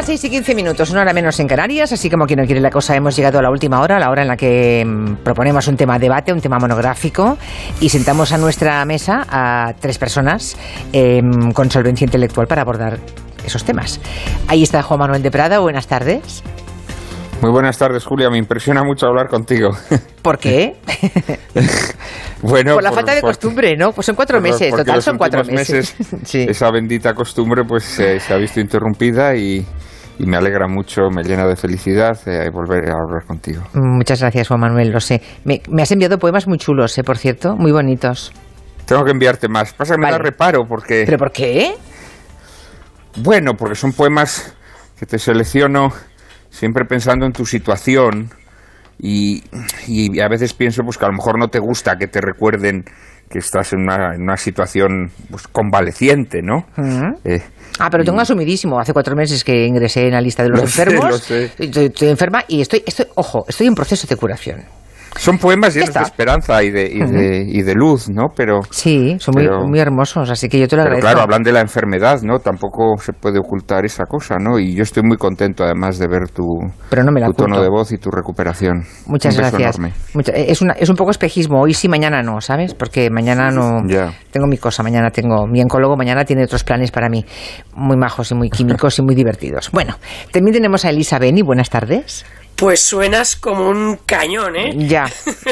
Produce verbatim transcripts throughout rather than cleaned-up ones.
seis y quince minutos, una hora menos en Canarias, así como quien no quiere la cosa, hemos llegado a la última hora, la hora en la que mmm, proponemos un tema de debate, un tema monográfico, y sentamos a nuestra mesa a tres personas eh, con solvencia intelectual para abordar esos temas. Ahí está Juan Manuel de Prada, buenas tardes. Muy buenas tardes, Julia, me impresiona mucho hablar contigo. ¿Por qué? Bueno, por la por, falta de por, costumbre, ¿no? Pues son cuatro por, meses, total son cuatro meses. meses sí. Esa bendita costumbre pues eh, se ha visto interrumpida y, y me alegra mucho, me llena de felicidad eh, volver a hablar contigo. Muchas gracias, Juan Manuel, lo sé. Me, me has enviado poemas muy chulos, eh, por cierto, muy bonitos. Tengo que enviarte más. Pasa que vale. me da reparo porque... ¿Pero por qué? Bueno, porque son poemas que te selecciono siempre pensando en tu situación y, y a veces pienso pues que a lo mejor no te gusta que te recuerden que estás en una, en una situación pues, convaleciente, ¿no? Uh-huh. Eh, ah, pero tengo y... asumidísimo. Hace cuatro meses que ingresé en la lista de los lo enfermos. Sé, lo sé. Estoy, estoy enferma y estoy, estoy, ojo, estoy en proceso de curación. Son poemas llenos de esperanza y de, y, uh-huh. de, y de luz, ¿no? Pero sí, son muy, pero, muy hermosos, así que yo te lo pero agradezco. Claro, hablan de la enfermedad, ¿no? Tampoco se puede ocultar esa cosa, ¿no? Y yo estoy muy contento, además, de ver tu, pero no me la tu oculto. tono de voz y tu recuperación. Muchas un beso gracias. Enorme. Mucha, es, una, es un poco espejismo, hoy sí, mañana no, ¿sabes? Porque mañana no... Yeah. Tengo mi cosa, mañana tengo... Mi oncólogo mañana tiene otros planes para mí, muy majos y muy químicos y muy divertidos. Bueno, también tenemos a Elisa Beni, buenas tardes. Pues suenas como un cañón, ¿eh? Ya.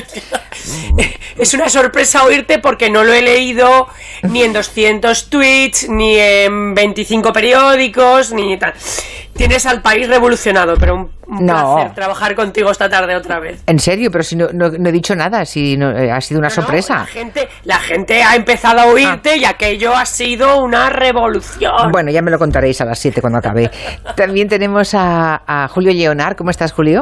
Es una sorpresa oírte porque no lo he leído ni en doscientos tweets, ni en veinticinco periódicos, ni tal. Tienes al país revolucionado, pero un, un no. placer trabajar contigo esta tarde otra vez. En serio, pero si no, no, no he dicho nada, si no, eh, ha sido una no, sorpresa. No, la gente, la gente ha empezado a oírte ah. y aquello ha sido una revolución. Bueno, ya me lo contaréis a las siete cuando acabe. También tenemos a, a Julio Lleonard. ¿Cómo estás, Julio?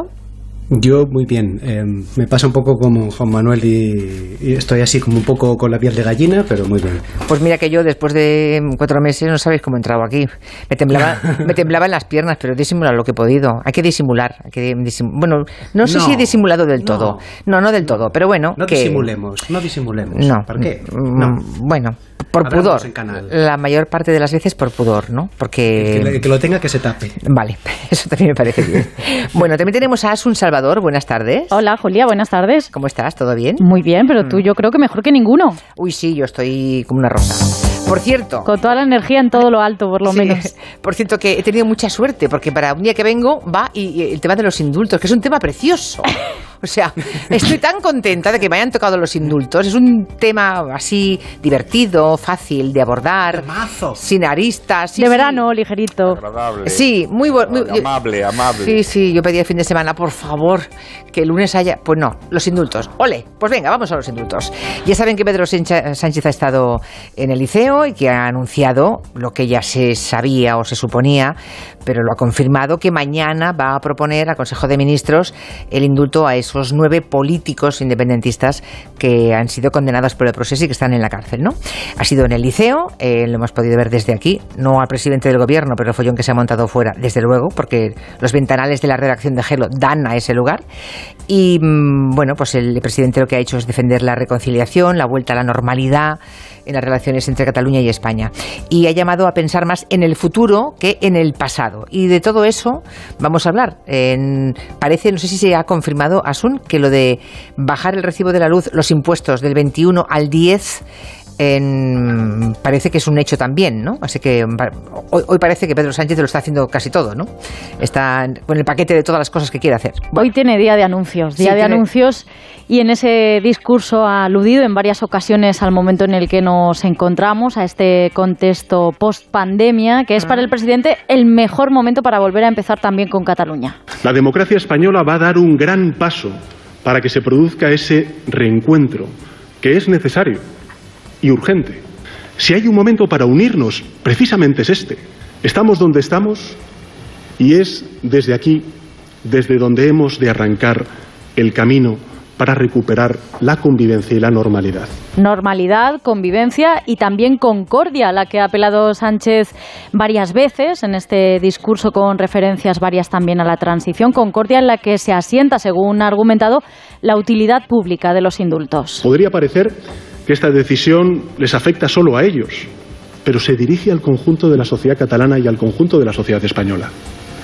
Yo muy bien, eh, me pasa un poco como Juan Manuel y, y estoy así como un poco con la piel de gallina, pero muy bien. Pues mira que yo después de cuatro meses no sabéis cómo he entrado aquí. Me temblaba, me temblaba en las piernas, pero he disimulado lo que he podido. Hay que disimular. Hay que disim... Bueno, no sé no, si he disimulado del todo. No, no, no del todo, pero bueno. No que... disimulemos, no disimulemos. No. ¿Por qué? No. Bueno, por Hablamos pudor. La mayor parte de las veces por pudor, ¿no? Porque... El que, el que lo tenga que se tape. Vale, eso también me parece bien. Bueno, también tenemos a Asun Salvador. Buenas tardes. Hola, Julia, buenas tardes. ¿Cómo estás? ¿Todo bien? Muy bien, pero tú yo creo que mejor que ninguno. Uy, sí, yo estoy como una rosa. Por cierto... Con toda la energía en todo lo alto, por lo sí, menos. Por cierto, que he tenido mucha suerte, porque para un día que vengo va y, y el tema de los indultos, que es un tema precioso. O sea, estoy tan contenta de que me hayan tocado los indultos. Es un tema así divertido, fácil de abordar, Temazo. sin aristas. Sí, de sí. verano, ligerito. Agradable. Sí, muy bueno. Amable, amable. Sí, sí, yo pedí el fin de semana, por favor, que el lunes haya... Pues no, los indultos. ¡Ole! Pues venga, vamos a los indultos. Ya saben que Pedro Sánchez ha estado en el liceo y que ha anunciado lo que ya se sabía o se suponía, pero lo ha confirmado, que mañana va a proponer al Consejo de Ministros el indulto a esos nueve políticos independentistas que han sido condenados por el proceso y que están en la cárcel, ¿no? Ha sido en el liceo, eh, lo hemos podido ver desde aquí, no al presidente del gobierno, pero el follón que se ha montado fuera, desde luego, porque los ventanales de la redacción de Gelo dan a ese lugar. Y bueno, pues el presidente lo que ha hecho es defender la reconciliación, la vuelta a la normalidad en las relaciones entre Cataluña y España. Y ha llamado a pensar más en el futuro que en el pasado. Y de todo eso vamos a hablar. En, parece, no sé si se ha confirmado, Asun, que lo de bajar el recibo de la luz, los impuestos del veintiuno al diez... En, parece que es un hecho también, ¿no? Así que hoy, hoy parece que Pedro Sánchez lo está haciendo casi todo, ¿no? Está con el paquete de todas las cosas que quiere hacer. Bueno. Hoy tiene día de anuncios, día sí, de tiene... anuncios, y en ese discurso ha aludido en varias ocasiones al momento en el que nos encontramos, a este contexto post-pandemia, que es para el presidente el mejor momento para volver a empezar también con Cataluña. La democracia española va a dar un gran paso para que se produzca ese reencuentro, que es necesario y urgente. Si hay un momento para unirnos, precisamente es este. Estamos donde estamos y es desde aquí, desde donde hemos de arrancar el camino para recuperar la convivencia y la normalidad. Normalidad, convivencia y también concordia, a la que ha apelado Sánchez varias veces en este discurso, con referencias varias también a la transición. Concordia en la que se asienta, según ha argumentado, la utilidad pública de los indultos. Podría parecer que esta decisión les afecta solo a ellos, pero se dirige al conjunto de la sociedad catalana y al conjunto de la sociedad española.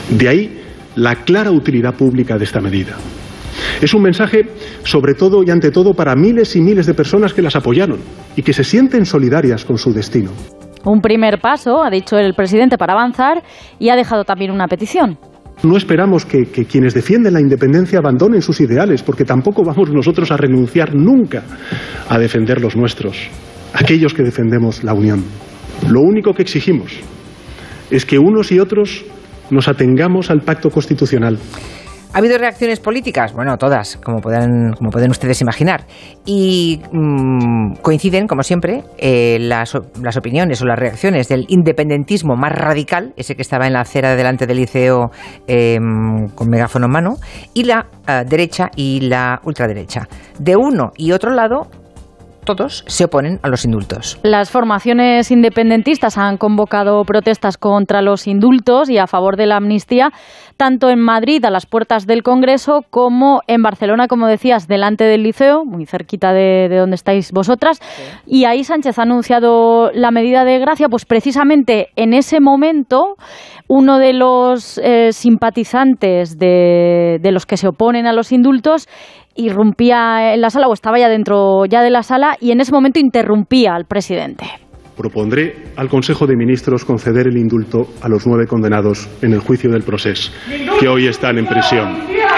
De ahí la clara utilidad pública de esta medida. Es un mensaje, sobre todo y ante todo, para miles y miles de personas que las apoyaron y que se sienten solidarias con su destino. Un primer paso, ha dicho el presidente, para avanzar, y ha dejado también una petición. No esperamos que, que quienes defienden la independencia abandonen sus ideales, porque tampoco vamos nosotros a renunciar nunca a defender los nuestros, aquellos que defendemos la unión. Lo único que exigimos es que unos y otros nos atengamos al pacto constitucional. ¿Ha habido reacciones políticas? Bueno, todas, como pueden, como pueden ustedes imaginar. Y mmm, coinciden, como siempre, eh, las, las opiniones o las reacciones del independentismo más radical, ese que estaba en la acera delante del Liceo eh, con megáfono en mano, y la uh, derecha y la ultraderecha. De uno y otro lado, todos se oponen a los indultos. Las formaciones independentistas han convocado protestas contra los indultos y a favor de la amnistía, tanto en Madrid, a las puertas del Congreso, como en Barcelona, como decías, delante del Liceo, muy cerquita de, de donde estáis vosotras. Sí. Y ahí Sánchez ha anunciado la medida de gracia, pues precisamente en ese momento uno de los eh, simpatizantes de, de los que se oponen a los indultos irrumpía en la sala, o estaba ya dentro ya de la sala, y en ese momento interrumpía al presidente. Propondré al Consejo de Ministros conceder el indulto a los nueve condenados en el juicio del Procés, que hoy están en prisión.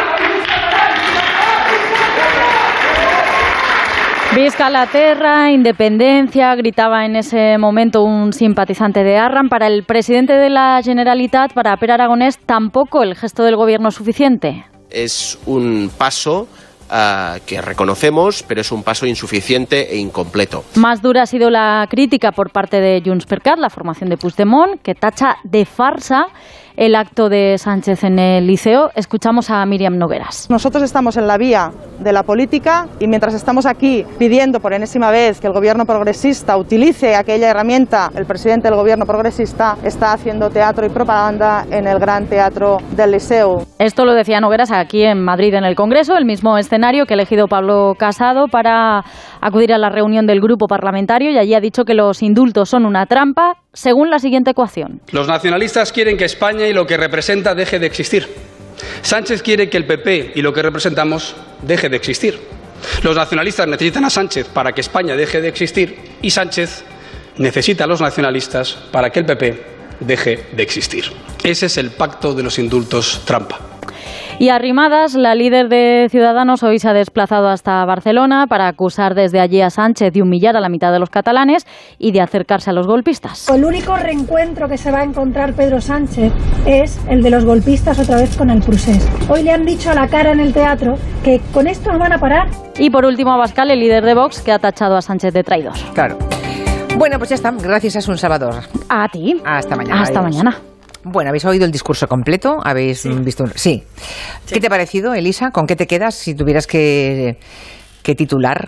Visca la terra, independencia, gritaba en ese momento un simpatizante de Arran. Para el presidente de la Generalitat, para Pere Aragonés, tampoco el gesto del gobierno es suficiente. Es un paso Uh, que reconocemos, pero es un paso insuficiente e incompleto. Más dura ha sido la crítica por parte de Junts per Cat, la formación de Puigdemont, que tacha de farsa el acto de Sánchez en el Liceo. Escuchamos a Míriam Nogueras. Nosotros estamos en la vía de la política y mientras estamos aquí pidiendo por enésima vez que el gobierno progresista utilice aquella herramienta, el presidente del gobierno progresista está haciendo teatro y propaganda en el Gran Teatro del Liceo. Esto lo decía Nogueras aquí en Madrid, en el Congreso, el mismo escenario que ha elegido Pablo Casado para acudir a la reunión del grupo parlamentario, y allí ha dicho que los indultos son una trampa según la siguiente ecuación. Los nacionalistas quieren que España y lo que representa deje de existir. Sánchez quiere que el P P y lo que representamos deje de existir. Los nacionalistas necesitan a Sánchez para que España deje de existir y Sánchez necesita a los nacionalistas para que el P P deje de existir. Ese es el pacto de los indultos trampa. Y Arrimadas, la líder de Ciudadanos, hoy se ha desplazado hasta Barcelona para acusar desde allí a Sánchez de humillar a la mitad de los catalanes y de acercarse a los golpistas. El único reencuentro que se va a encontrar Pedro Sánchez es el de los golpistas otra vez con el Procés. Hoy le han dicho a la cara en el teatro que con esto no van a parar. Y por último, Abascal, el líder de Vox, que ha tachado a Sánchez de traidor. Claro. Bueno, pues ya está. Gracias, Asun Salvador. A ti. Hasta mañana. Hasta adiós. mañana. Bueno, ¿habéis oído el discurso completo? ¿Habéis sí. visto? Un... Sí. sí. ¿Qué te ha parecido, Elisa? ¿Con qué te quedas si tuvieras que, que titular?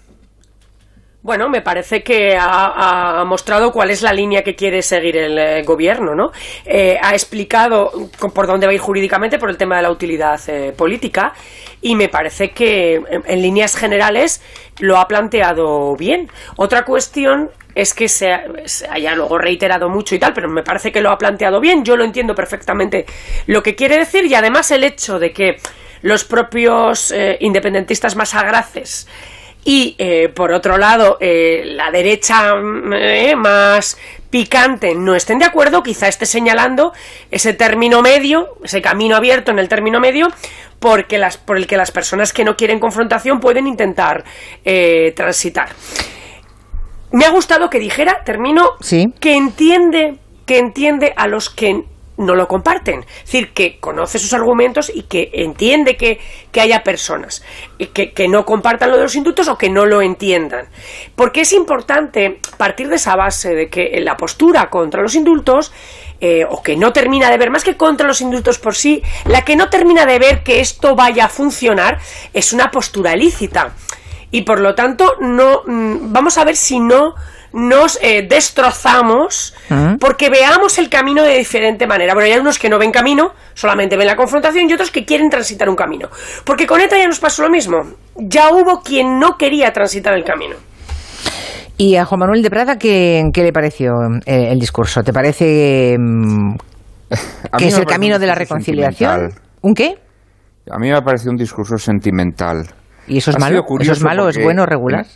Bueno, me parece que ha, ha mostrado cuál es la línea que quiere seguir el eh, gobierno, ¿no? Eh, ha explicado por dónde va a ir jurídicamente por el tema de la utilidad eh, política, y me parece que en, en líneas generales lo ha planteado bien. Otra cuestión es que se, se haya luego reiterado mucho y tal, pero me parece que lo ha planteado bien. Yo lo entiendo perfectamente lo que quiere decir, y además el hecho de que los propios eh, independentistas más agraces y, eh, por otro lado, eh, la derecha eh, más picante no estén de acuerdo, quizá esté señalando ese término medio, ese camino abierto en el término medio, porque las, por el que las personas que no quieren confrontación pueden intentar eh, transitar. Me ha gustado que dijera, termino, sí. que entiende, que entiende a los que no lo comparten. Es decir, que conoce sus argumentos y que entiende que, que haya personas que, que no compartan lo de los indultos o que no lo entiendan. Porque es importante partir de esa base de que la postura contra los indultos, eh, o que no termina de ver, más que contra los indultos por sí, la que no termina de ver que esto vaya a funcionar es una postura lícita. Y por lo tanto, no vamos a ver si no nos eh, destrozamos uh-huh. porque veamos el camino de diferente manera. Bueno, hay unos que no ven camino, solamente ven la confrontación, y otros que quieren transitar un camino. Porque con ETA ya nos pasó lo mismo. Ya hubo quien no quería transitar el camino. ¿Y a Juan Manuel de Prada qué, qué le pareció eh, el discurso? ¿Te parece que es el camino de la reconciliación. ¿Un qué? A mí me ha parecido un discurso sentimental. ¿Y eso es malo? ¿Eso es malo? ¿Es bueno, regular?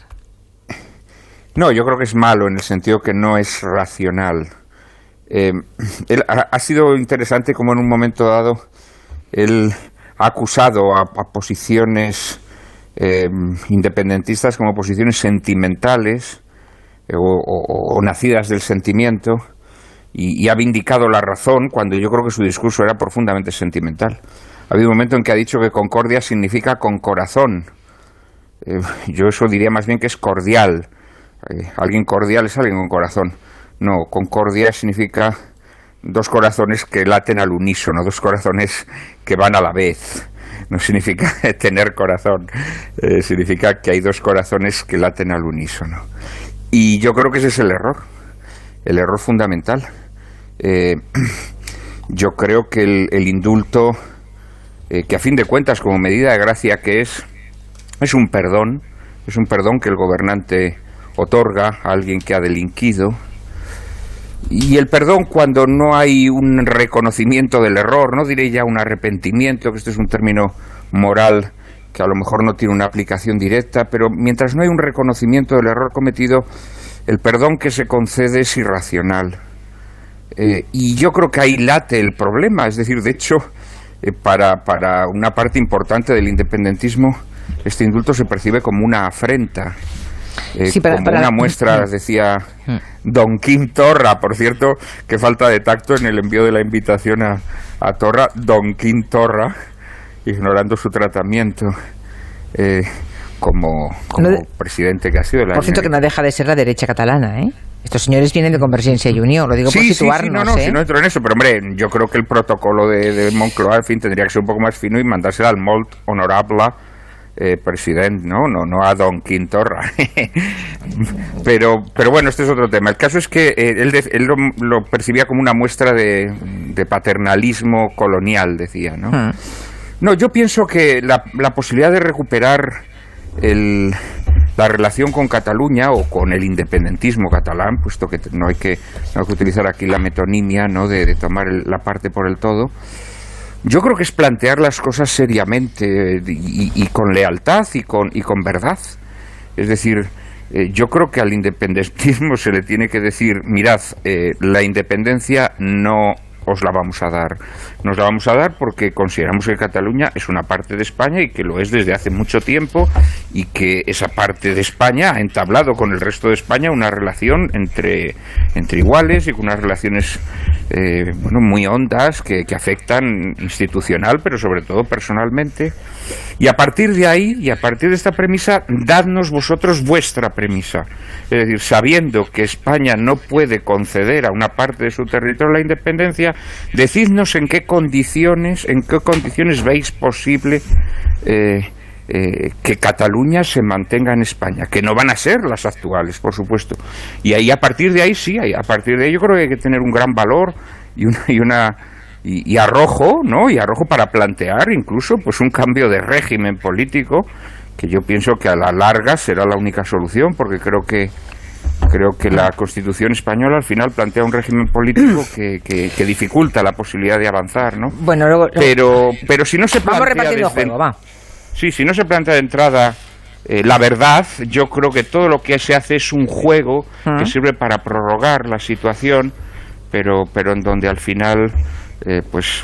No, yo creo que es malo en el sentido que no es racional. Eh, él, ha, ha sido interesante como en un momento dado él ha acusado a, a posiciones eh, independentistas como posiciones sentimentales eh, o, o, o nacidas del sentimiento y, y ha vindicado la razón cuando yo creo que su discurso era profundamente sentimental. Ha habido un momento en que ha dicho que concordia significa con corazón. Eh, yo eso diría más bien que es cordial. Eh, alguien cordial es alguien con corazón. No, concordia significa dos corazones que laten al unísono, dos corazones que van a la vez. No significa tener corazón, eh, significa que hay dos corazones que laten al unísono. Y yo creo que ese es el error, el error fundamental. Eh, yo creo que el, el indulto, eh, que a fin de cuentas como medida de gracia que es, es un perdón, es un perdón que el gobernante otorga a alguien que ha delinquido. Y el perdón cuando no hay un reconocimiento del error, no diré ya un arrepentimiento, que este es un término moral que a lo mejor no tiene una aplicación directa, pero mientras no hay un reconocimiento del error cometido, el perdón que se concede es irracional. Eh, y yo creo que ahí late el problema, es decir, de hecho, eh, para, para una parte importante del independentismo, este indulto se percibe como una afrenta. Eh, sí, para, como para... una muestra, decía Don Quim Torra, por cierto, que falta de tacto en el envío de la invitación a, a Torra, Don Quim Torra, ignorando su tratamiento eh, como, como no de... presidente que ha sido. La por cierto, que no deja de ser la derecha catalana, ¿eh? Estos señores vienen de Convergencia y Unió, lo digo sí, por situarnos. Sí, sí, no, no, ¿eh? Si no entro en eso, pero hombre, yo creo que el protocolo de, de Moncloa, en fin, tendría que ser un poco más fino y mandársela al molt honorable Eh, presidente, ¿no? No, no a Don Quim Torra. pero, pero bueno, este es otro tema. El caso es que eh, él, de, él lo, lo percibía como una muestra de, de paternalismo colonial, decía, ¿no? Ah. No, yo pienso que la, la posibilidad de recuperar el, la relación con Cataluña o con el independentismo catalán, puesto que no hay que, no hay que utilizar aquí la metonimia, ¿no? De, de tomar el, la parte por el todo. Yo creo que es plantear las cosas seriamente y, y con lealtad y con, y con verdad. Es decir, eh, yo creo que al independentismo se le tiene que decir, mirad, eh, la independencia no os la vamos a dar. Nos la vamos a dar porque consideramos que Cataluña es una parte de España y que lo es desde hace mucho tiempo y que esa parte de España ha entablado con el resto de España una relación entre, entre iguales y con unas relaciones eh, bueno, muy hondas que, que afectan institucional pero sobre todo personalmente. Y a partir de ahí, y a partir de esta premisa, dadnos vosotros vuestra premisa. Es decir, sabiendo que España no puede conceder a una parte de su territorio la independencia, decidnos en qué condiciones, en qué condiciones veis posible eh, eh, que Cataluña se mantenga en España, que no van a ser las actuales, por supuesto. Y ahí, a partir de ahí, sí, a partir de ahí yo creo que hay que tener un gran valor y una... Y una Y, y arrojo, ¿no? Y arrojo para plantear incluso pues un cambio de régimen político que yo pienso que a la larga será la única solución, porque creo que creo que la Constitución española al final plantea un régimen político que, que, que dificulta la posibilidad de avanzar, ¿no? Bueno, luego, luego... pero pero si no se plantea vamos repartiendo desde... juego, va. Sí, si no se plantea de entrada eh, la verdad, yo creo que todo lo que se hace es un juego uh-huh. que sirve para prorrogar la situación, pero pero en donde al final Eh, pues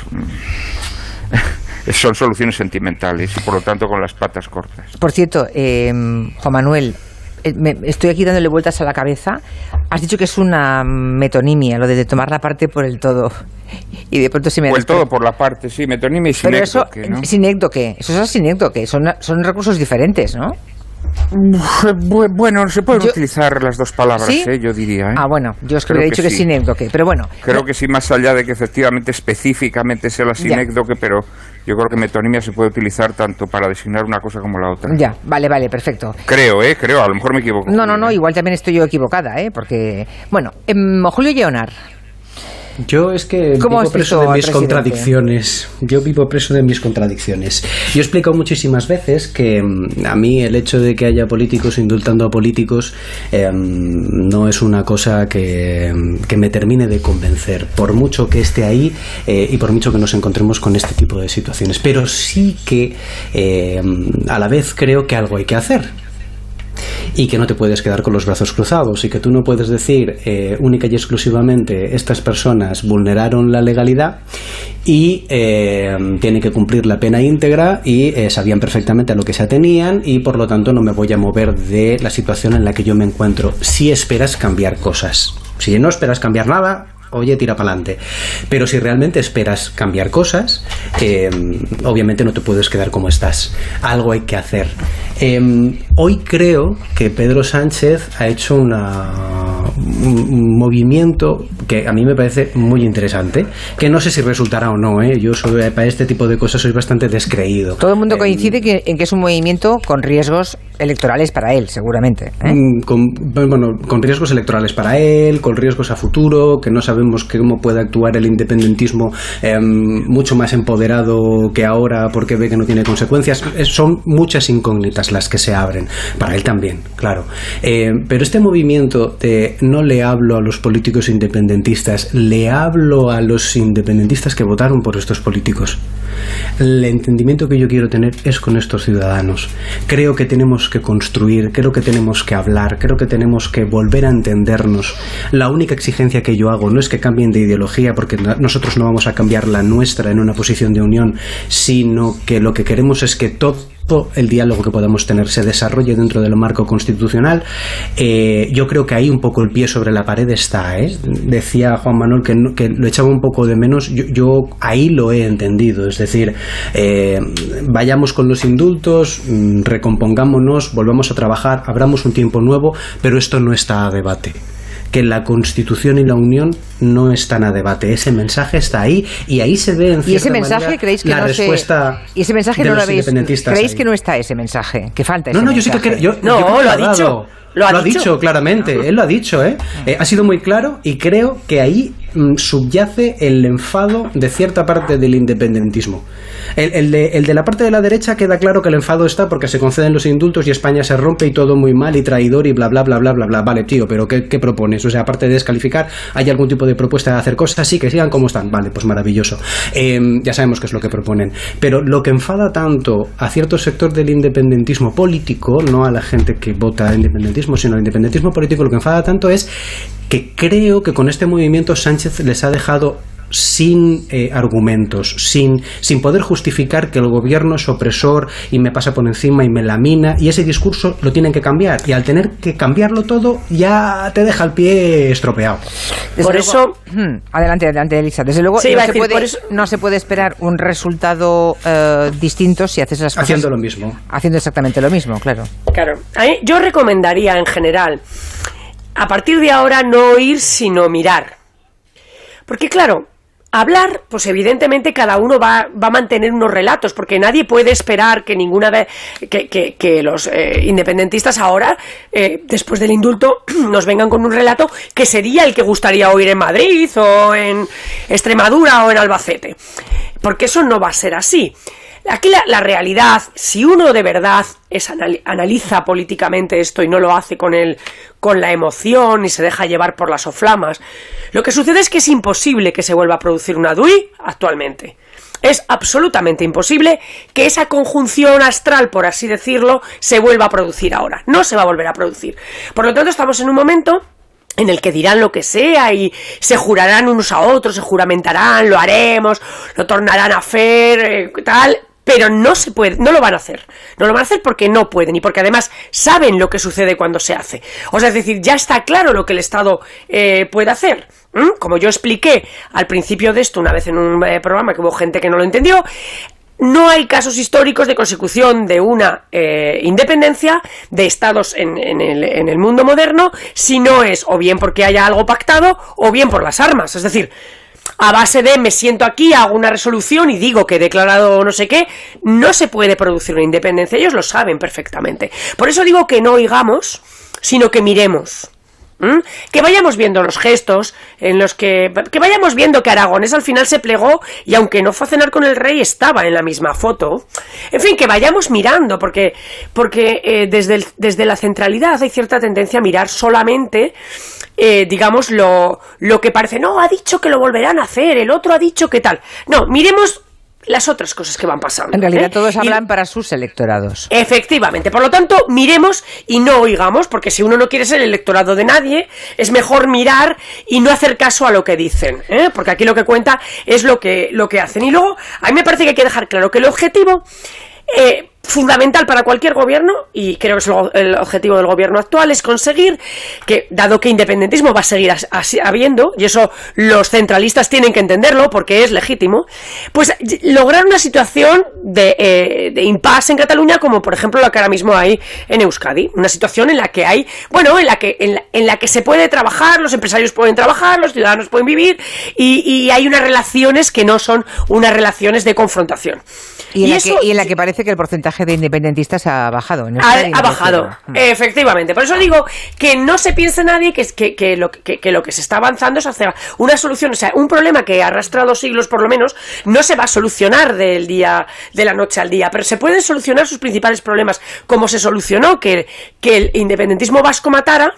son soluciones sentimentales y por lo tanto con las patas cortas. Por cierto, eh, Juan Manuel, eh, me, estoy aquí dándole vueltas a la cabeza. Has dicho que es una metonimia lo de tomar la parte por el todo y de pronto se me... O el todo por la parte, sí, metonimia y sinécdoque. Pero eso, ¿no? Sinécdoque, eso es sinécdoque, son, son recursos diferentes, ¿no? Bueno, se pueden yo, utilizar las dos palabras, ¿sí? ¿eh? Yo diría. ¿eh? Ah, bueno, yo es que creo he dicho que, que sí. sinécdoque, pero bueno. Creo que sí, más allá de que efectivamente específicamente sea la sinécdoque, pero yo creo que metonimia se puede utilizar tanto para designar una cosa como la otra. Ya, vale, vale, perfecto. Creo, ¿eh? Creo, a lo mejor me equivoco. No, no, no, igual también estoy yo equivocada, ¿eh? Porque, bueno, eh, Julio Lleonar. Yo es que vivo preso de mis contradicciones. Yo vivo preso de mis contradicciones. Yo he explicado muchísimas veces que a mí el hecho de que haya políticos indultando a políticos eh, no es una cosa que, que me termine de convencer, por mucho que esté ahí eh, y por mucho que nos encontremos con este tipo de situaciones. Pero sí que eh, a la vez creo que algo hay que hacer. Y que no te puedes quedar con los brazos cruzados y que tú no puedes decir eh, única y exclusivamente estas personas vulneraron la legalidad y eh, tienen que cumplir la pena íntegra y eh, sabían perfectamente a lo que se atenían y por lo tanto no me voy a mover de la situación en la que yo me encuentro. Si esperas cambiar cosas, si no esperas cambiar nada, oye, tira para adelante. Pero si realmente esperas cambiar cosas, eh, obviamente no te puedes quedar como estás. Algo hay que hacer. Eh, hoy creo que Pedro Sánchez ha hecho una, un, un movimiento que a mí me parece muy interesante, que no sé si resultará o no, ¿eh? Yo soy, para este tipo de cosas soy bastante descreído. Todo el mundo coincide eh, que, en que es un movimiento con riesgos electorales para él, seguramente, ¿eh? Con, bueno, con riesgos electorales para él, con riesgos a futuro, que no sabemos cómo puede actuar el independentismo eh, mucho más empoderado que ahora porque ve que no tiene consecuencias. Son muchas incógnitas las que se abren, para él también, claro. Eh, pero este movimiento de no le hablo a los políticos independentistas, le hablo a los independentistas que votaron por estos políticos. El entendimiento que yo quiero tener es con estos ciudadanos. Creo que tenemos que construir, creo que tenemos que hablar, creo que tenemos que volver a entendernos. La única exigencia que yo hago no es que cambien de ideología, porque nosotros no vamos a cambiar la nuestra en una posición de unión, sino que lo que queremos es que todo el diálogo que podamos tener se desarrolle dentro del marco constitucional. Eh, yo creo que ahí un poco el pie sobre la pared está, ¿eh? Decía Juan Manuel que, no, que lo echaba un poco de menos. Yo, yo ahí lo he entendido, es decir, eh, vayamos con los indultos, recompongámonos, volvamos a trabajar, abramos un tiempo nuevo, pero esto no está a debate. Que la Constitución y la Unión no están a debate. Ese mensaje está ahí y ahí se ve en cierta ¿Y ese mensaje manera creéis que la no respuesta se... ¿Y ese mensaje de no lo los habéis... independentistas ¿Creéis ahí? Que no está ese mensaje? Que falta ese no, no, mensaje. yo sí que creo... Yo, no, yo creo lo ha que dicho. dado. Lo ha, lo ha dicho? dicho claramente, él lo ha dicho, ¿eh? ¿eh? Ha sido muy claro y creo que ahí mm, subyace el enfado de cierta parte del independentismo. El, el, de, el de la parte de la derecha queda claro que el enfado está porque se conceden los indultos y España se rompe y todo muy mal y traidor y bla bla bla bla bla bla. Vale, tío, pero ¿qué, qué propones? O sea, aparte de descalificar, ¿hay algún tipo de propuesta de hacer cosas? Sí, que sigan como están. Vale, pues maravilloso. Eh, ya sabemos qué es lo que proponen. Pero lo que enfada tanto a cierto sector del independentismo político, no a la gente que vota independentismo, sino al independentismo político, lo que enfada tanto es que creo que con este movimiento Sánchez les ha dejado sin eh, argumentos, sin, sin poder justificar que el gobierno es opresor y me pasa por encima y me lamina, y ese discurso lo tienen que cambiar, y al tener que cambiarlo todo ya te deja el pie estropeado. Desde por luego, eso hmm, adelante, adelante, Elisa. Desde luego sí, no, se decir, puede, eso... no se puede esperar un resultado uh, distinto si haces las cosas haciendo lo mismo, haciendo exactamente lo mismo, claro. Claro, yo recomendaría en general a partir de ahora no oír sino mirar, porque claro, hablar, pues evidentemente cada uno va, va a mantener unos relatos, porque nadie puede esperar que ninguna de que, que, que los eh, independentistas ahora, eh, después del indulto, nos vengan con un relato que sería el que gustaría oír en Madrid o en Extremadura o en Albacete, porque eso no va a ser así. Aquí la, la realidad, si uno de verdad es, anal, analiza políticamente esto y no lo hace con el, con la emoción y se deja llevar por las soflamas, lo que sucede es que es imposible que se vuelva a producir una D U I actualmente. Es absolutamente imposible que esa conjunción astral, por así decirlo, se vuelva a producir ahora. No se va a volver a producir. Por lo tanto, estamos en un momento en el que dirán lo que sea y se jurarán unos a otros, se juramentarán, lo haremos, lo tornarán a hacer, eh, tal... Pero no se puede, no lo van a hacer. No lo van a hacer porque no pueden y porque además saben lo que sucede cuando se hace. O sea, es decir, ya está claro lo que el Estado eh, puede hacer. ¿Mm? Como yo expliqué al principio de esto una vez en un eh, programa que hubo gente que no lo entendió, no hay casos históricos de consecución de una eh, independencia de estados en, en, el, en el mundo moderno si no es o bien porque haya algo pactado o bien por las armas. Es decir, a base de me siento aquí, hago una resolución y digo que he declarado no sé qué, no se puede producir una independencia. Ellos lo saben perfectamente. Por eso digo que no oigamos, sino que miremos. ¿Mm? Que vayamos viendo los gestos en los que que vayamos viendo que Aragonés al final se plegó y aunque no fue a cenar con el rey estaba en la misma foto. En fin, que vayamos mirando porque porque eh, desde el, desde la centralidad hay cierta tendencia a mirar solamente eh, digamos lo lo que parece. No, ha dicho que lo volverán a hacer, el otro ha dicho que tal. No, miremos las otras cosas que van pasando. En realidad ¿eh? todos hablan y, para sus electorados. Efectivamente, por lo tanto, miremos y no oigamos, porque si uno no quiere ser el electorado de nadie, es mejor mirar y no hacer caso a lo que dicen, ¿eh? Porque aquí lo que cuenta es lo que, lo que hacen. Y luego, a mí me parece que hay que dejar claro que el objetivo eh, fundamental para cualquier gobierno, y creo que es lo, el objetivo del gobierno actual, es conseguir que, dado que independentismo va a seguir as, así, habiendo, y eso los centralistas tienen que entenderlo porque es legítimo, pues lograr una situación de, eh, de impasse en Cataluña, como por ejemplo la que ahora mismo hay en Euskadi, una situación en la que hay, bueno, en la que en la, en la que se puede trabajar, los empresarios pueden trabajar, los ciudadanos pueden vivir, y, y hay unas relaciones que no son unas relaciones de confrontación. Y en, y la, eso, que, y en la que parece que el porcentaje de independentistas ha bajado. ¿No? Ha, ha bajado, efectivamente. Por eso digo que no se piense nadie que, que, que, lo, que, que lo que se está avanzando es hacer una solución. O sea, un problema que ha arrastrado siglos por lo menos no se va a solucionar del día, de la noche al día, pero se pueden solucionar sus principales problemas, como se solucionó que, que el independentismo vasco matara,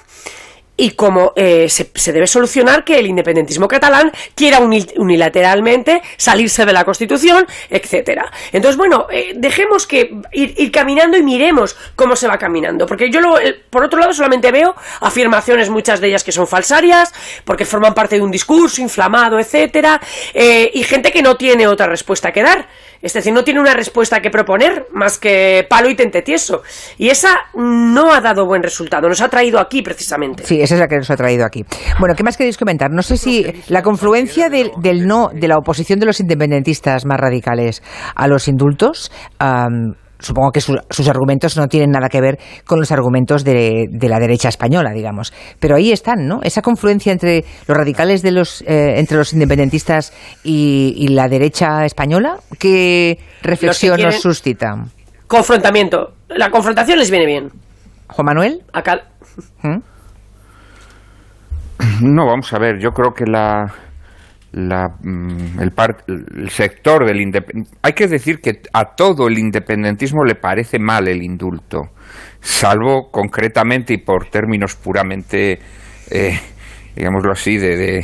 y como eh, se, se debe solucionar que el independentismo catalán quiera unilateralmente salirse de la Constitución, etcétera. Entonces, bueno, eh, dejemos que ir, ir caminando y miremos cómo se va caminando, porque yo, lo, el, por otro lado, solamente veo afirmaciones, muchas de ellas que son falsarias, porque forman parte de un discurso inflamado, etcétera, eh, y gente que no tiene otra respuesta que dar. Es decir, no tiene una respuesta que proponer más que palo y tente tieso. Y esa no ha dado buen resultado. Nos ha traído aquí, precisamente. Sí, esa es la que nos ha traído aquí. Bueno, ¿qué más queréis comentar? No sé si la confluencia del, del no, de la oposición de los independentistas más radicales a los indultos... Um, supongo que su, sus argumentos no tienen nada que ver con los argumentos de, de la derecha española, digamos. Pero ahí están, ¿no? Esa confluencia entre los radicales de los eh, entre los independentistas y, y la derecha española, ¿qué reflexión que nos suscita? Confrontamiento. La confrontación les viene bien. ¿Juan Manuel? Acá. ¿Mm? No, vamos a ver. Yo creo que la... La, el, part, el sector del independentismo, hay que decir que a todo el independentismo le parece mal el indulto, salvo concretamente y por términos puramente eh, digámoslo así de de,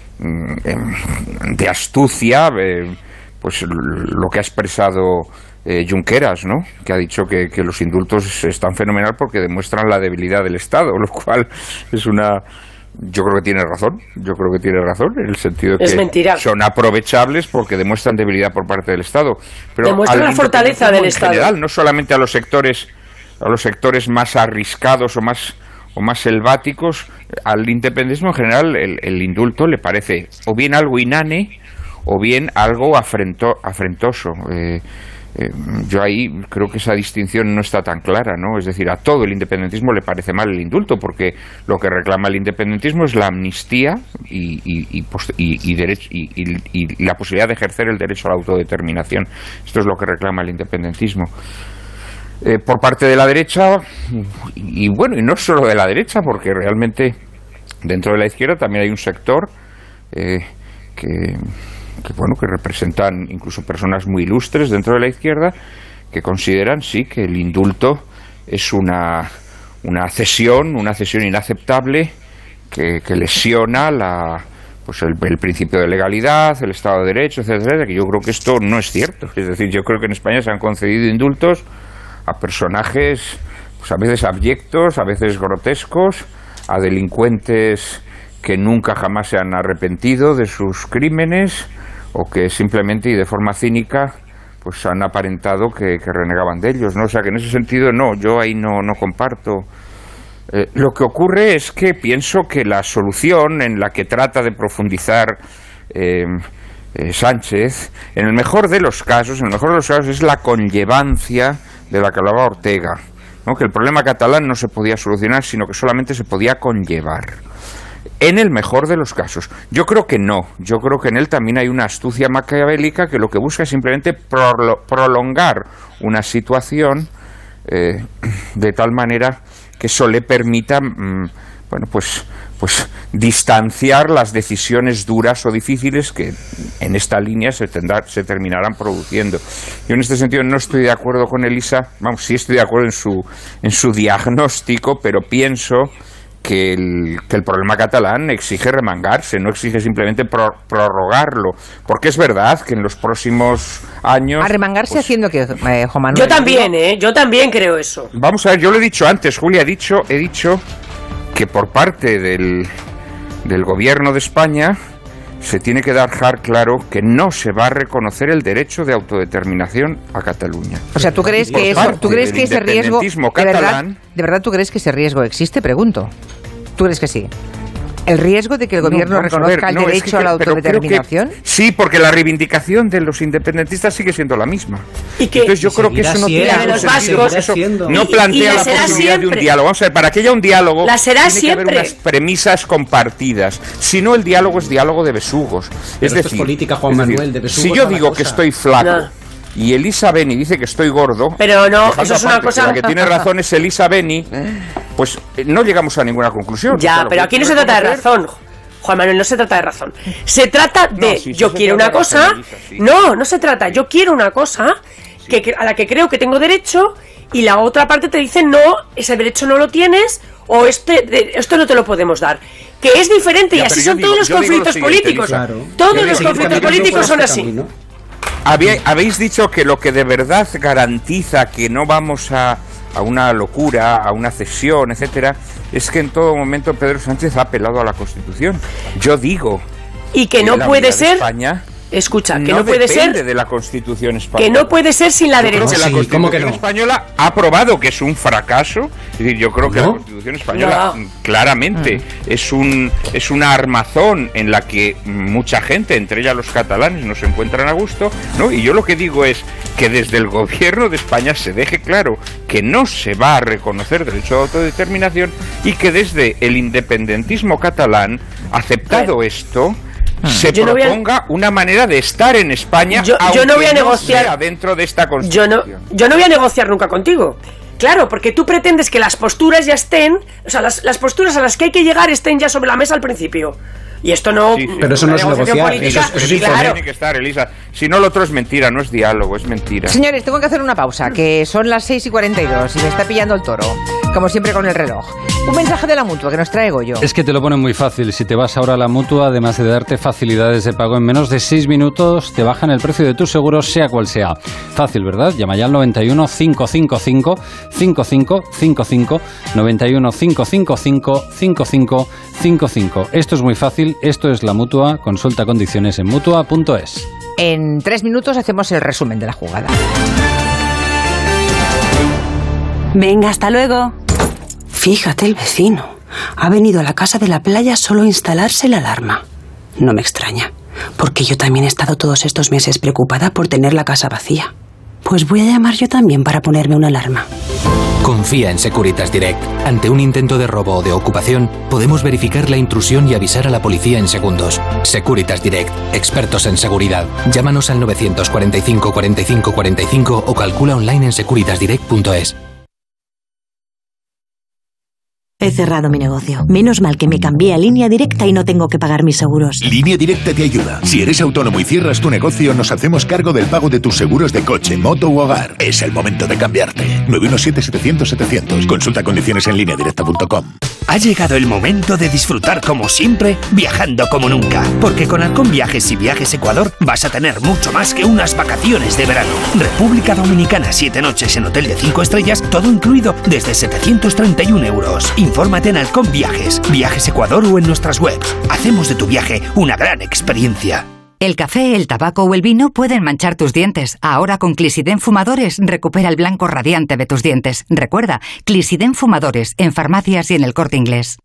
de astucia, eh, pues lo que ha expresado eh, Junqueras, ¿no? Que ha dicho que, que los indultos están fenomenal porque demuestran la debilidad del Estado, lo cual es una... Yo creo que tiene razón, yo creo que tiene razón, en el sentido de que mentira. Son aprovechables porque demuestran debilidad por parte del Estado. Pero demuestran la fortaleza del en Estado. En general, no solamente a los sectores, a los sectores más arriscados o más o más selváticos, al independentismo en general el, el indulto le parece o bien algo inane o bien algo afrento, afrentoso. Eh, Eh, yo ahí creo que esa distinción no está tan clara, ¿no? Es decir, a todo el independentismo le parece mal el indulto, porque lo que reclama el independentismo es la amnistía y, y, y, y, y, derecho, y, y, y la posibilidad de ejercer el derecho a la autodeterminación. Esto es lo que reclama el independentismo. Eh, por parte de la derecha, y, y bueno, y no solo de la derecha, porque realmente dentro de la izquierda también hay un sector eh, que... que bueno, que representan incluso personas muy ilustres dentro de la izquierda, que consideran sí que el indulto es una una cesión, una cesión inaceptable que, que lesiona la pues el, el principio de legalidad, el Estado de Derecho, etcétera, que yo creo que esto no es cierto. Es decir, yo creo que en España se han concedido indultos a personajes pues a veces abyectos, a veces grotescos, a delincuentes que nunca jamás se han arrepentido de sus crímenes o que simplemente y de forma cínica pues han aparentado que, que renegaban de ellos, ¿no? O sea que en ese sentido no, yo ahí no, no comparto. Eh, lo que ocurre es que pienso que la solución en la que trata de profundizar eh, eh, Sánchez, en el mejor de los casos, en el mejor de los casos es la conllevancia de la que hablaba Ortega, ¿no? Que el problema catalán no se podía solucionar, sino que solamente se podía conllevar. En el mejor de los casos. Yo creo que no. Yo creo que en él también hay una astucia maquiavélica que lo que busca es simplemente prolo- prolongar una situación eh, de tal manera que eso le permita mm, bueno, pues, pues distanciar las decisiones duras o difíciles que en esta línea se, tendrá, se terminarán produciendo. Yo en este sentido no estoy de acuerdo con Elisa, vamos, sí estoy de acuerdo en su, en su diagnóstico, pero pienso que el, que el problema catalán exige remangarse, no exige simplemente pro, prorrogarlo, porque es verdad que en los próximos años... A remangarse pues, haciendo que, eh, Juan Manuel... Yo también, ¿eh? Yo también creo eso. Vamos a ver, yo lo he dicho antes, Julia, he dicho, he dicho que por parte del, del gobierno de España se tiene que dejar claro que no se va a reconocer el derecho de autodeterminación a Cataluña. O sea, ¿tú crees que eso, tú crees que ese riesgo de verdad, de verdad tú crees que ese riesgo existe? Pregunto. ¿Tú crees que sí? ¿El riesgo de que el gobierno no, reconozca ver, el no, derecho es que, a la autodeterminación? Que, sí, porque la reivindicación de los independentistas sigue siendo la misma. ¿Y que, Entonces yo creo que eso no tiene los vascos, eso no plantea la, la posibilidad siempre. de un diálogo. Vamos a ver, para que haya un diálogo la será tiene siempre. que haber unas premisas compartidas. Si no, el diálogo es diálogo de besugos. Pero es decir, es política, Juan es Manuel, decir, de besugos. Si yo digo que estoy flaco... No. Y Elisa Beni dice que estoy gordo. Pero no, eso es una cosa. La que tiene razón es Elisa Beni. Pues no llegamos a ninguna conclusión. Ya, pero aquí no se trata de razón. Juan Manuel, no se trata de razón. Se trata de. No, sí, sí, yo quiero una cosa. Elisa, sí. No, no se trata. Yo quiero una cosa que, que, a la que creo que tengo derecho. Y la otra parte te dice, no, ese derecho no lo tienes. O este, de, esto no te lo podemos dar. Que es diferente. Ya, y así son digo, todos los conflictos lo políticos. Claro. Todos los conflictos políticos son así. Camino. Habéis dicho que lo que de verdad garantiza que no vamos a, a una locura, a una cesión, etcétera, es que en todo momento Pedro Sánchez ha apelado a la Constitución. Yo digo y que, que no puede ser España escucha, que no, no puede ser de la Constitución española. Que no puede ser sin la derecha. Yo creo que la Constitución ¿Cómo que no? española ha probado que es un fracaso. Es decir, yo creo que ¿no? la Constitución española no. claramente mm. es un es una armazón en la que mucha gente, entre ellas los catalanes, no se encuentran a gusto, ¿no? Y yo lo que digo es que desde el gobierno de España se deje claro que no se va a reconocer derecho de autodeterminación y que desde el independentismo catalán, aceptado esto, se yo proponga no a... una manera de estar en España, yo, aunque yo no voy a negociar no sea dentro de esta Constitución. Yo no, yo no voy a negociar nunca contigo. Claro, porque tú pretendes que las posturas ya estén, o sea, las, las posturas a las que hay que llegar estén ya sobre la mesa al principio. Y esto no... Sí, sí, pero eso no es negociar, eso, eso sí claro. Tiene que estar, Elisa. Si no, lo otro es mentira, no es diálogo, es mentira. Señores, tengo que hacer una pausa, que son las seis y cuarenta y dos y me está pillando el toro, como siempre con el reloj. Un mensaje de la Mutua que nos trae Goyo. Es que te lo ponen muy fácil. Si te vas ahora a la Mutua, además de darte facilidades de pago en menos de seis minutos, te bajan el precio de tus seguros, sea cual sea. Fácil, ¿verdad? Llama ya al noventa y uno, cinco cinco cinco, cinco cinco cinco cinco, noventa y uno, cinco cinco cinco, cinco cinco cinco cinco. Esto es muy fácil, esto es la Mutua. Consulta condiciones en mutua punto es. En tres minutos hacemos el resumen de la jugada. Venga, hasta luego. Fíjate, el vecino ha venido a la casa de la playa solo a instalarse la alarma. No me extraña, porque yo también he estado todos estos meses preocupada por tener la casa vacía. Pues voy a llamar yo también para ponerme una alarma. Confía en Securitas Direct. Ante un intento de robo o de ocupación, podemos verificar la intrusión y avisar a la policía en segundos. Securitas Direct, expertos en seguridad. Llámanos al novecientos cuarenta y cinco, cuarenta y cinco, cuarenta y cinco o calcula online en securitas direct punto es. He cerrado mi negocio. Menos mal que me cambié a Línea Directa y no tengo que pagar mis seguros. Línea Directa te ayuda. Si eres autónomo y cierras tu negocio, nos hacemos cargo del pago de tus seguros de coche, moto u hogar. Es el momento de cambiarte. nueve uno siete, setecientos, setecientos. Consulta condiciones en línea directa punto com. Ha llegado el momento de disfrutar como siempre, viajando como nunca. Porque con Halcón Viajes y Viajes Ecuador vas a tener mucho más que unas vacaciones de verano. República Dominicana, siete noches en hotel de cinco estrellas, todo incluido desde setecientos treinta y un euros. Infórmate en Halcón Viajes, Viajes Ecuador o en nuestras webs. Hacemos de tu viaje una gran experiencia. El café, el tabaco o el vino pueden manchar tus dientes. Ahora con Clisiden Fumadores recupera el blanco radiante de tus dientes. Recuerda, Clisiden Fumadores en farmacias y en El Corte Inglés.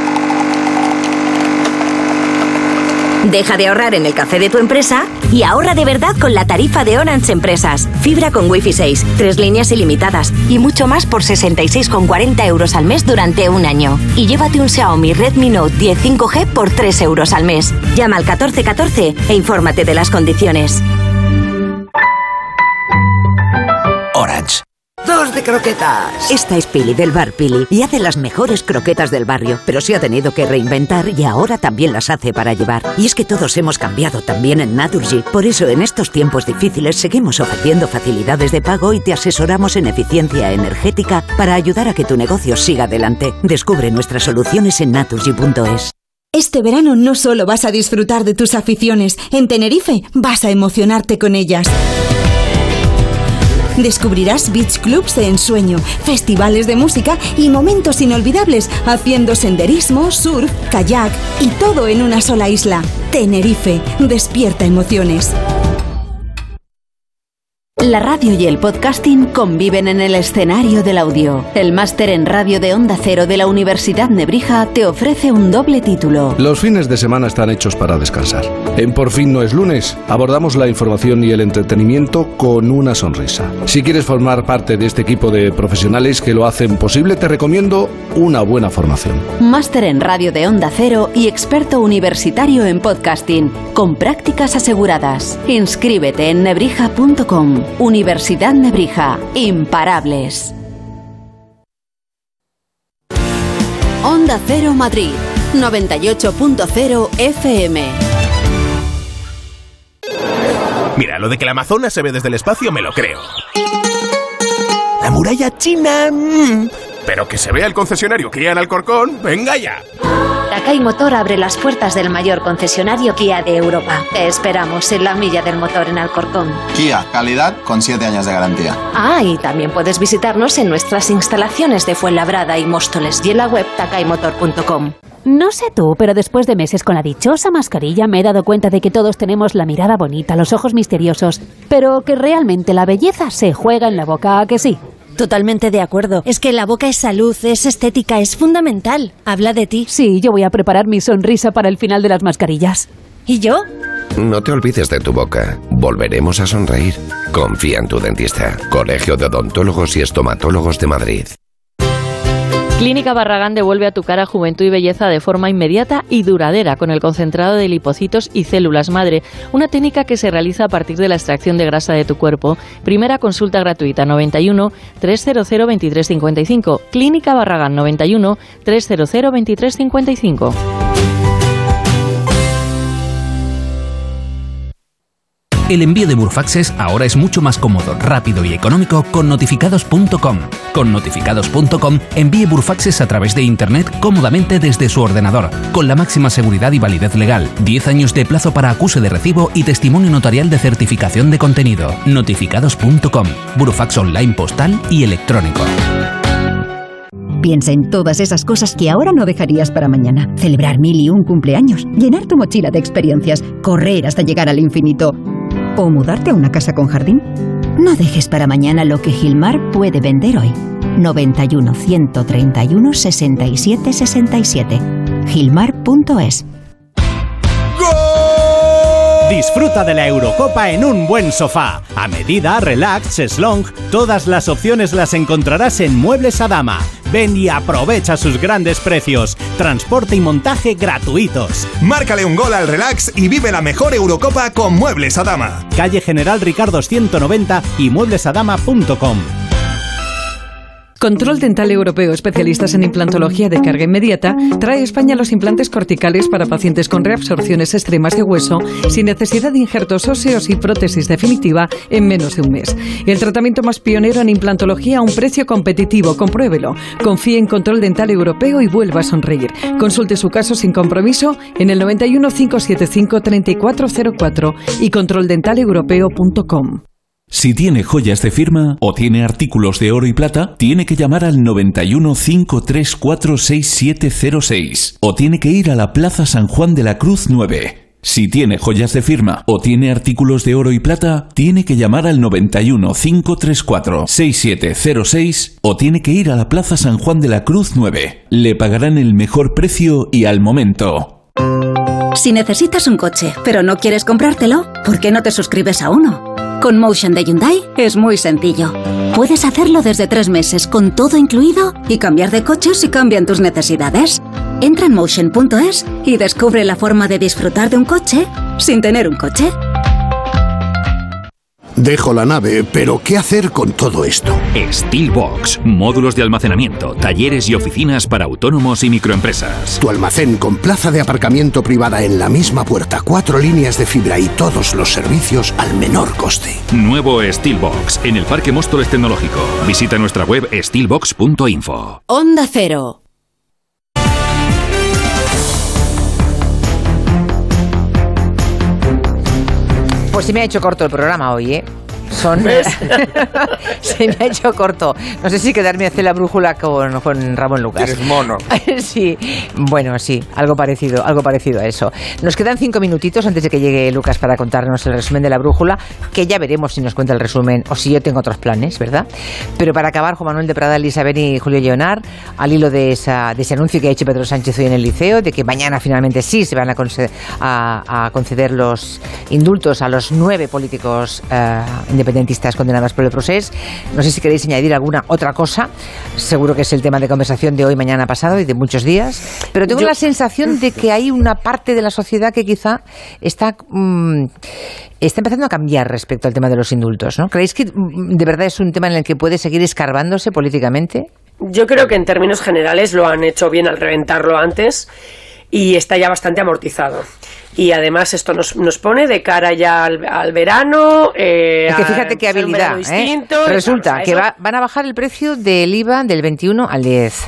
Deja de ahorrar en el café de tu empresa y ahorra de verdad con la tarifa de Orange Empresas. Fibra con Wi-Fi seis, tres líneas ilimitadas y mucho más por sesenta y seis con cuarenta euros al mes durante un año. Y llévate un Xiaomi Redmi Note diez cinco G por tres euros al mes. Llama al catorce catorce e infórmate de las condiciones. Orange. dos de croquetas. Esta es Pili del bar Pili y hace las mejores croquetas del barrio, pero se ha tenido que reinventar y ahora también las hace para llevar. Y es que todos hemos cambiado también en Naturgy. Por eso en estos tiempos difíciles seguimos ofreciendo facilidades de pago y te asesoramos en eficiencia energética para ayudar a que tu negocio siga adelante. Descubre nuestras soluciones en naturgy punto es. Este verano no solo vas a disfrutar de tus aficiones, en Tenerife vas a emocionarte con ellas. Descubrirás beach clubs de ensueño, festivales de música y momentos inolvidables haciendo senderismo, surf, kayak y todo en una sola isla. Tenerife, despierta emociones. La radio y el podcasting conviven en el escenario del audio. El máster en radio de Onda Cero de la Universidad Nebrija te ofrece un doble título. Los fines de semana están hechos para descansar. En Por fin no es lunes, abordamos la información y el entretenimiento con una sonrisa. Si quieres formar parte de este equipo de profesionales que lo hacen posible, te recomiendo una buena formación. Máster en radio de Onda Cero y experto universitario en podcasting, con prácticas aseguradas. Inscríbete en nebrija punto com. Universidad Nebrija. Imparables. Onda Cero Madrid. noventa y ocho punto cero F M. Mira, lo de que la Amazonas se ve desde el espacio me lo creo. La muralla china... Mmm, pero que se vea el concesionario Kia en Alcorcón, venga ya. Takay Motor abre las puertas del mayor concesionario Kia de Europa. Te esperamos en la milla del motor en Alcorcón. Kia, calidad con siete años de garantía. Ah, y también puedes visitarnos en nuestras instalaciones de Fuenlabrada y Móstoles y en la web takay motor punto com. No sé tú, pero después de meses con la dichosa mascarilla me he dado cuenta de que todos tenemos la mirada bonita, los ojos misteriosos, pero que realmente la belleza se juega en la boca, ¿a que sí? Totalmente de acuerdo. Es que la boca es salud, es estética, es fundamental. Habla de ti. Sí, yo voy a preparar mi sonrisa para el final de las mascarillas. ¿Y yo? No te olvides de tu boca. Volveremos a sonreír. Confía en tu dentista. Colegio de Odontólogos y Estomatólogos de Madrid. Clínica Barragán devuelve a tu cara juventud y belleza de forma inmediata y duradera con el concentrado de lipocitos y células madre, una técnica que se realiza a partir de la extracción de grasa de tu cuerpo. Primera consulta gratuita noventa y uno, trescientos veintitrés cincuenta y cinco. Clínica Barragán noventa y uno, trescientos veintitrés cincuenta y cinco. El envío de Burofaxes ahora es mucho más cómodo, rápido y económico con notificados punto com. Con notificados punto com envíe burofaxes a través de Internet cómodamente desde su ordenador, con la máxima seguridad y validez legal, diez años de plazo para acuse de recibo y testimonio notarial de certificación de contenido. notificados punto com. Burofax online postal y electrónico. Piensa en todas esas cosas que ahora no dejarías para mañana. Celebrar mil y un cumpleaños, llenar tu mochila de experiencias, correr hasta llegar al infinito. ¿O mudarte a una casa con jardín? No dejes para mañana lo que Gilmar puede vender hoy. noventa y uno, ciento treinta y uno, sesenta y siete, sesenta y siete. Gilmar punto es. Disfruta de la Eurocopa en un buen sofá. A medida, relax, slong, todas las opciones las encontrarás en Muebles Adama. Ven y aprovecha sus grandes precios. Transporte y montaje gratuitos. Márcale un gol al relax y vive la mejor Eurocopa con Muebles Adama. Calle General Ricardo ciento noventa y muebles adama punto com. Control Dental Europeo, especialistas en implantología de carga inmediata, trae a España los implantes corticales para pacientes con reabsorciones extremas de hueso, sin necesidad de injertos óseos y prótesis definitiva en menos de un mes. El tratamiento más pionero en implantología a un precio competitivo. Compruébelo. Confíe en Control Dental Europeo y vuelva a sonreír. Consulte su caso sin compromiso en el noventa y uno, cinco setenta y cinco, treinta y cuatro cero cuatro y control dental europeo punto com. Si tiene joyas de firma o tiene artículos de oro y plata, tiene que llamar al noventa y uno, cinco tres cuatro, seis siete cero seis o tiene que ir a la Plaza San Juan de la Cruz nueve. Si tiene joyas de firma o tiene artículos de oro y plata, tiene que llamar al noventa y uno, cinco tres cuatro, seis siete cero seis o tiene que ir a la Plaza San Juan de la Cruz nueve. Le pagarán el mejor precio y al momento. Si necesitas un coche, pero no quieres comprártelo, ¿por qué no te suscribes a uno? Con Motion de Hyundai es muy sencillo. Puedes hacerlo desde tres meses con todo incluido y cambiar de coche si cambian tus necesidades. Entra en motion punto es y descubre la forma de disfrutar de un coche sin tener un coche. Dejo la nave, pero ¿qué hacer con todo esto? Steelbox, módulos de almacenamiento, talleres y oficinas para autónomos y microempresas. Tu almacén con plaza de aparcamiento privada en la misma puerta, cuatro líneas de fibra y todos los servicios al menor coste. Nuevo Steelbox, en el Parque Móstoles Tecnológico. Visita nuestra web steelbox punto info. Onda Cero. Pues se me ha hecho corto el programa hoy, ¿eh? Son... se me ha hecho corto. No sé si quedarme a hacer la brújula con, con Ramón Lucas. Eres mono. Sí, bueno, sí, algo parecido, algo parecido a eso. Nos quedan cinco minutitos antes de que llegue Lucas para contarnos el resumen de la brújula, que ya veremos si nos cuenta el resumen o si yo tengo otros planes, ¿verdad? Pero para acabar, Juan Manuel de Prada, Elisa Beni y Julio Leonard, al hilo de, esa, de ese anuncio que ha hecho Pedro Sánchez hoy en el Liceo, de que mañana finalmente sí se van a conceder, a, a conceder los indultos a los nueve políticos uh, independentistas condenados por el procés. No sé si queréis añadir alguna otra cosa. Seguro que es el tema de conversación de hoy, mañana, pasado y de muchos días. Pero tengo Yo... la sensación de que hay una parte de la sociedad que quizá está, mmm, está empezando a cambiar respecto al tema de los indultos, ¿no? ¿Creéis que de verdad es un tema en el que puede seguir escarbándose políticamente? Yo creo que en términos generales lo han hecho bien al reventarlo antes y está ya bastante amortizado. Y además esto nos, nos pone de cara ya al, al verano. Eh, es que fíjate qué habilidad, ¿eh? Resulta claro, que va, van a bajar el precio del I V A del veintiuno al diez,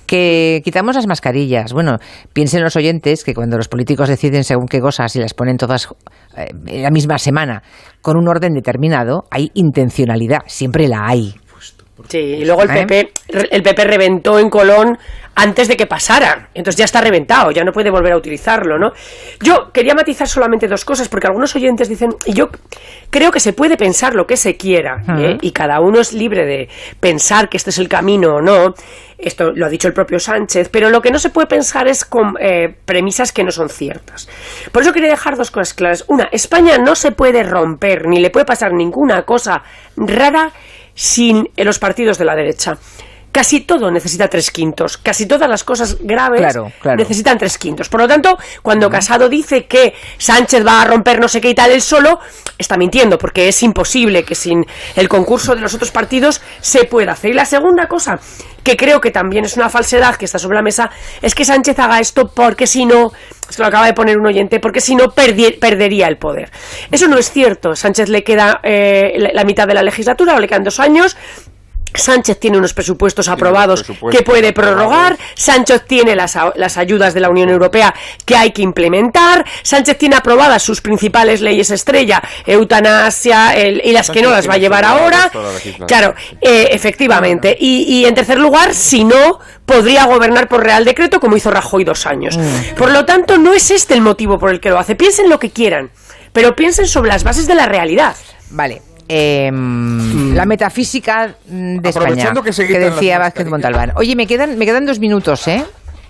que quitamos las mascarillas. Bueno, piensen los oyentes que cuando los políticos deciden según qué cosas y las ponen todas eh, en la misma semana con un orden determinado, hay intencionalidad, siempre la hay. Sí, y luego el P P, el P P reventó en Colón antes de que pasara, entonces ya está reventado, ya no puede volver a utilizarlo, ¿no? Yo quería matizar solamente dos cosas, porque algunos oyentes dicen, y yo creo que se puede pensar lo que se quiera, ¿eh? Y cada uno es libre de pensar que este es el camino o no, esto lo ha dicho el propio Sánchez, pero lo que no se puede pensar es con eh, premisas que no son ciertas. Por eso quería dejar dos cosas claras. Una, España no se puede romper, ni le puede pasar ninguna cosa rara sin los partidos de la derecha. Casi todo necesita tres quintos, casi todas las cosas graves claro, claro. necesitan tres quintos. Por lo tanto, cuando uh-huh. Casado dice que Sánchez va a romper no sé qué y tal él solo, está mintiendo, porque es imposible que sin el concurso de los otros partidos se pueda hacer. Y la segunda cosa, que creo que también es una falsedad que está sobre la mesa, es que Sánchez haga esto porque si no, es que lo acaba de poner un oyente, porque si no perdi- perdería el poder. Eso no es cierto. Sánchez le queda eh, la, la mitad de la legislatura, o le quedan dos años. Sánchez tiene unos presupuestos aprobados presupuestos que puede prorrogar, Sánchez tiene las, las ayudas de la Unión Europea que hay que implementar, Sánchez tiene aprobadas sus principales leyes estrella, eutanasia el, y las que no las va a llevar ahora, claro, eh, efectivamente, y, y en tercer lugar, si no, podría gobernar por Real Decreto como hizo Rajoy dos años. Por lo tanto, no es este el motivo por el que lo hace, piensen lo que quieran, pero piensen sobre las bases de la realidad. Vale. Eh, mm. La metafísica de España, que, que decía Vázquez Montalbán. Oye, me quedan, me quedan dos minutos, ¿eh?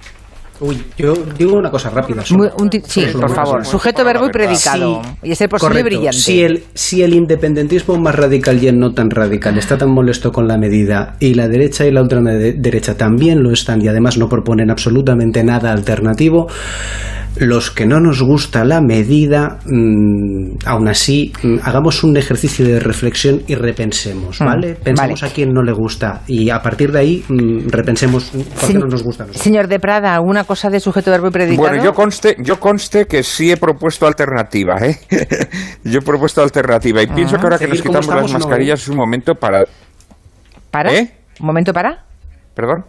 Uy, yo digo una cosa rápida. Muy, un t- sí, por favor. Sujeto, verbo y predicado. Sí, y ser posible correcto. Brillante. Si el, si el independentismo más radical y el no tan radical está tan molesto con la medida, y la derecha y la ultraderecha también lo están, y además no proponen absolutamente nada alternativo, los que no nos gusta la medida, mmm, aún así, mmm, hagamos un ejercicio de reflexión y repensemos, ¿vale? Mm, Pensemos vale. a quién no le gusta y a partir de ahí mmm, repensemos por qué no nos gusta a nosotros. Señor de Prada, ¿alguna cosa de sujeto, verbo y predicado? Bueno, yo conste, yo conste que sí he propuesto alternativa, ¿eh? Yo he propuesto alternativa y ah, pienso que ahora que nos quitamos las mascarillas no, ¿eh? es un momento para... ¿Para? ¿Eh? ¿Un momento para? ¿Perdón?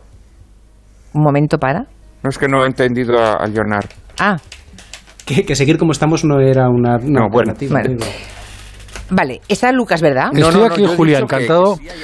¿Un momento para? No, es que no he entendido a, a Leonard. Ah. Que, que seguir como estamos no era una, una no, bueno. Vale. Vale, está Lucas, ¿verdad? Estoy no, no, aquí, no, Julia, encantado. Que, que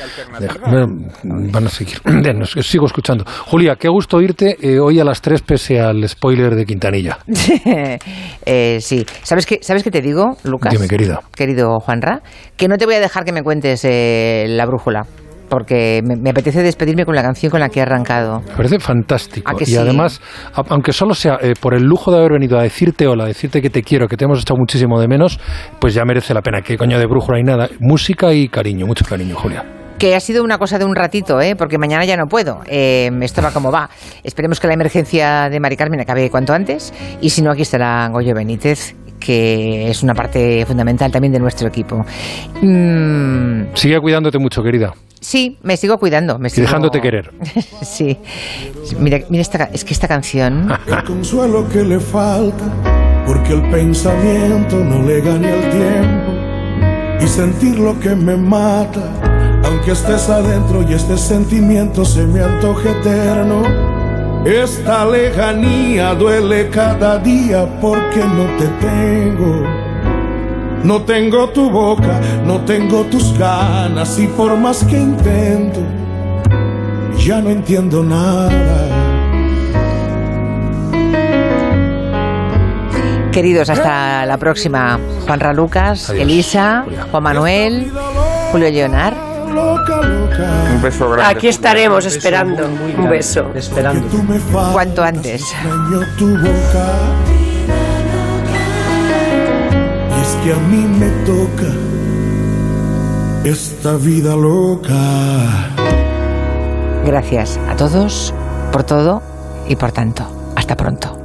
sí Van a seguir. Sigo escuchando. Julia, qué gusto oírte eh, hoy a las tres pese al spoiler de Quintanilla. eh, sí. ¿Sabes qué, ¿Sabes qué te digo, Lucas? Dime, querida. Querido Juanra, que no te voy a dejar que me cuentes eh, la brújula. Porque me, me apetece despedirme con la canción con la que he arrancado. Me parece fantástico. Y sí? además, a, aunque solo sea eh, por el lujo de haber venido a decirte hola, a decirte que te quiero, que te hemos echado muchísimo de menos, pues ya merece la pena. ¿Qué coño de brújula hay nada? Música y cariño, mucho cariño, Julia. Que ha sido una cosa de un ratito, ¿eh? Porque mañana ya no puedo. Eh, esto va como va. Esperemos que la emergencia de Mari Carmen acabe cuanto antes. Y si no, aquí estará Goyo Benítez que es una parte fundamental también de nuestro equipo. Mm. Sigue cuidándote mucho, querida. Sí, me sigo cuidando. Me sigo... Y dejándote querer. Sí. Mira, mira esta, es que esta canción... El consuelo que le falta, porque el pensamiento no le gane el tiempo, y sentir lo que me mata, aunque estés adentro y este sentimiento se me antoje eterno. Esta lejanía duele cada día porque no te tengo. No tengo tu boca, no tengo tus ganas, y por más que intento, ya no entiendo nada. Queridos, hasta la próxima. Juanra Lucas, Adiós. Elisa, Juan Manuel, Julio Leonard. Un beso grande. Aquí estaremos esperando. Un beso. Esperando. Cuanto antes. Que a mí me toca esta vida loca. Gracias a todos por todo y por tanto. Hasta pronto.